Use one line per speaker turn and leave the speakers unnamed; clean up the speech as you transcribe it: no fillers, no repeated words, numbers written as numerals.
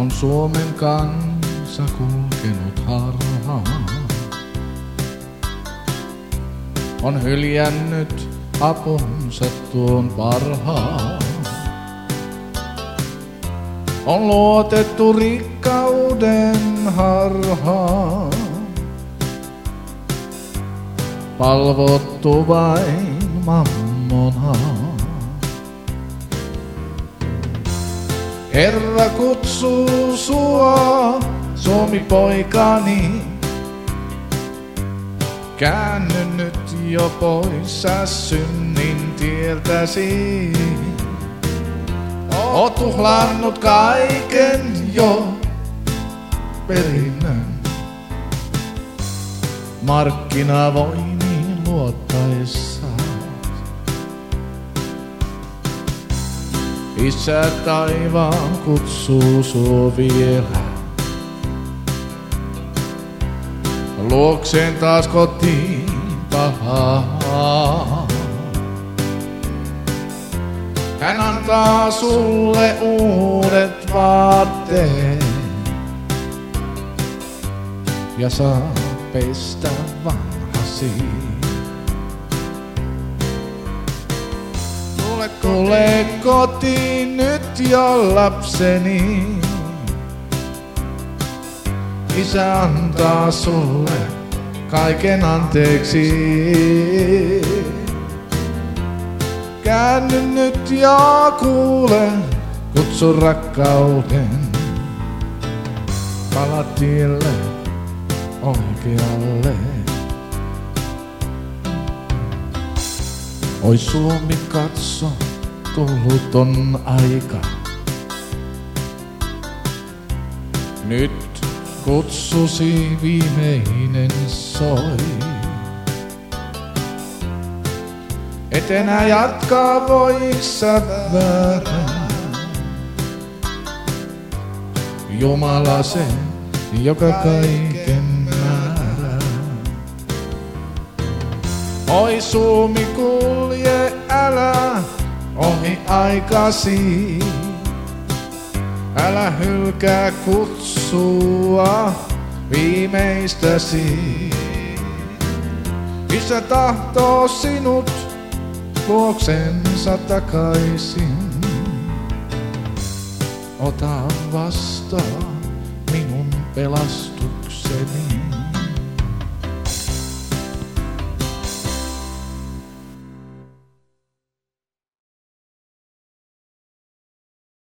on Suomen kansa kulkenut harhaan. On hyljännyt apunsa tuon parhaan. On luotettu rikkauden harhaan. Palvottu vain mammonaa. Herra kutsuu sua, Suomi poikani. Käänny nyt jo pois sä synnin tieltäsi. Oot tuhlannut kaiken jo perinnön. Markkinavoimiin luottaessa. Isä taivaan kutsuu sua vielä. Luokseen taas kotiin pahaa. Hän antaa sulle uudet vaatteet. Ja saa pestä vanhasi. Tule kotiin nyt jo lapseni. Isä antaa sulle kaiken anteeksi. Käänny nyt ja kuule, kutsu rakkauden. Pala tielle oikealle. Oi Suomi katso, tullut on aika. Nyt kutsusi viimeinen soi. Et enää jatkaa voi sä väärää. Jumala se, joka kaiken määrää. Oi Suomi kulje, älä ohi aikasi. Älä hylkää kutsua viimeistäsi. Isä tahtoo sinut luoksensa takaisin. Ota vastaan minun pelastus.